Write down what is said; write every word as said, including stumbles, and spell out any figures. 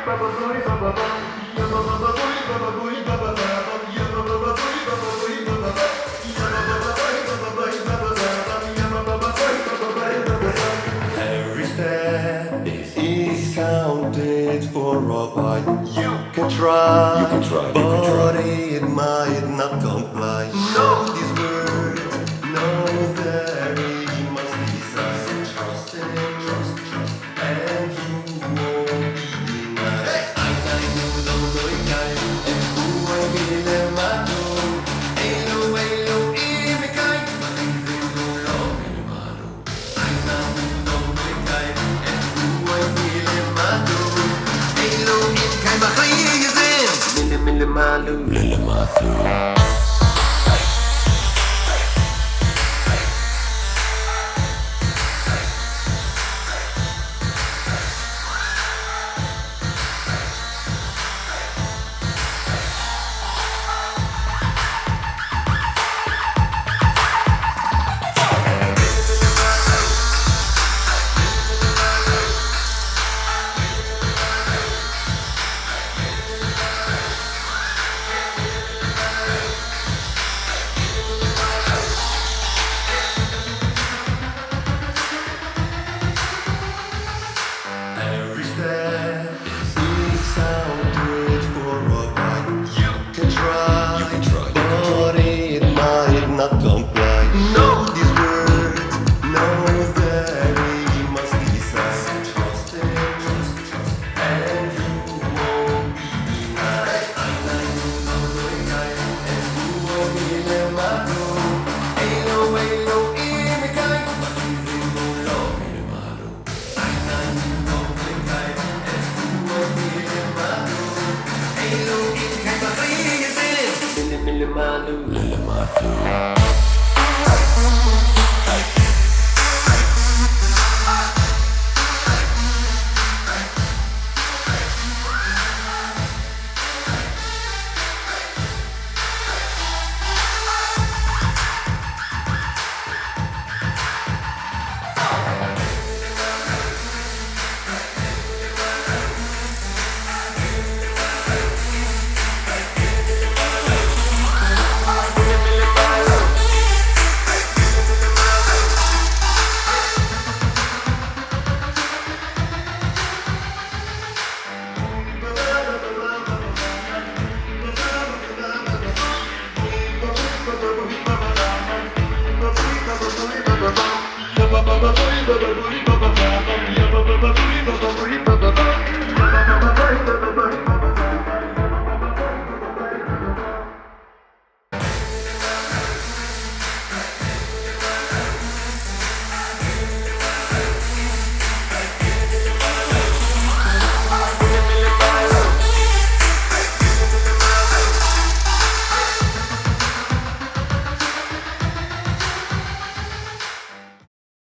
Every step is counted for a bite. You can try, You can try, you can but try. it might not comply. Know these words, know that it must decide. Trust and trust, trust, and you won't be denied. Ay, ay, no, no, no, ay, es como el dilemma. Elo, elo, y me cae, mas dicen no lo minimado. Ay, no, no, no, ay, es como el dilemma. Elo, y me cae, mas dicen mille, mille malo. Lille Matu. Every step is counted for a bite. You can try, You can try, you can try. but it might not comply. Know these words, know that we must decide. Trust and trust, trust, and you won't be denied. Ay, ay, no, no, ay, es como el dilemma. Elo, elo, y me cae, mas dicen no lo minimado. Ay, ay, no, no, ay, es como el dilemma. Elo, y me cae, mas dicen mille, mille malo. Lille Matu. Ba ba ba ba.